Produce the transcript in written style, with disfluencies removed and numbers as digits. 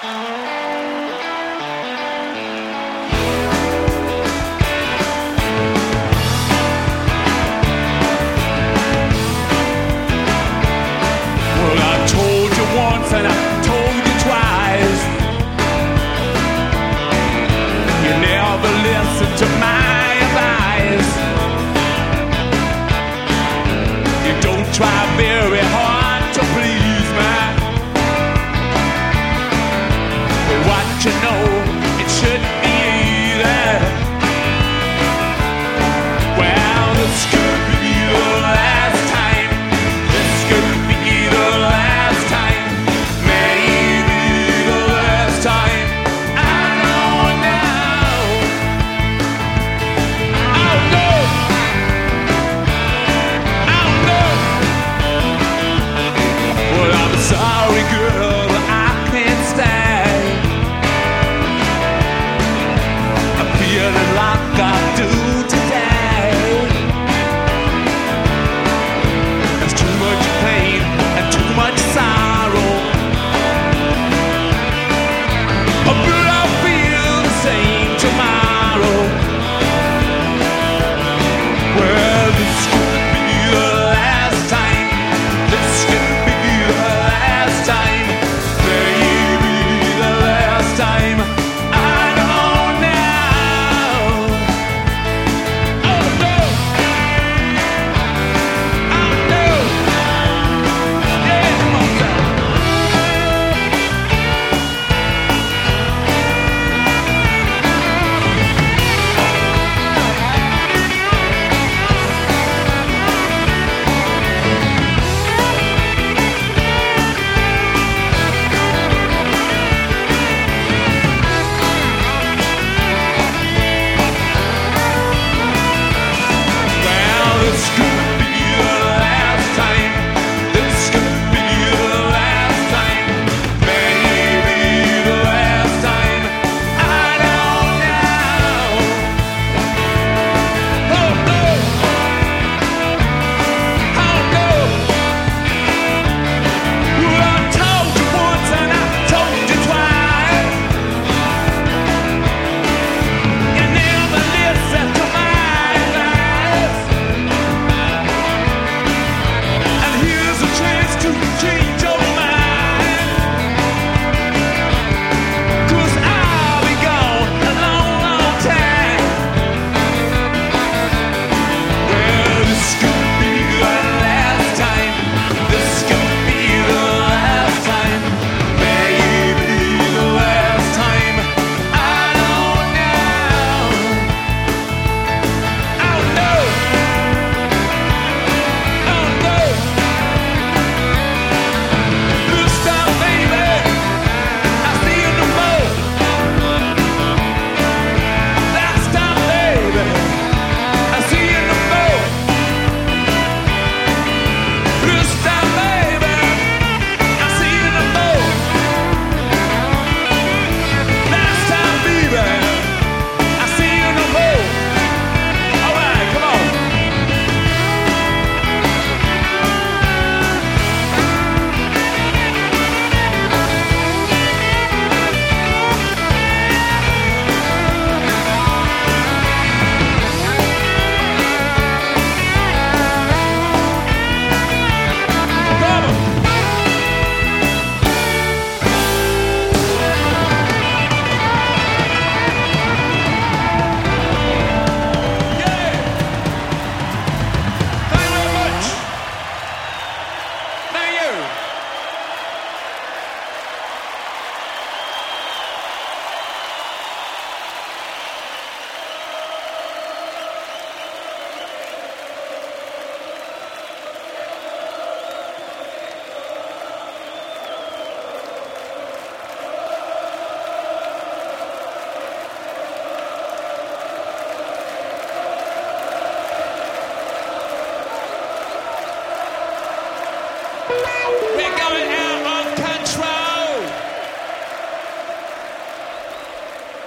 Well, I told you once and I told you twice. You never listen to my advice. You don't try very hard to please me. But what you know, it shouldn't be easy. Well, this could be the last time. This could be the last time. Maybe the last time. I don't know. I don't know. I don't know. Well, I'm sorry, girl, but I can't stay. I'm feeling like I do today. There's too much pain and too much sorrow.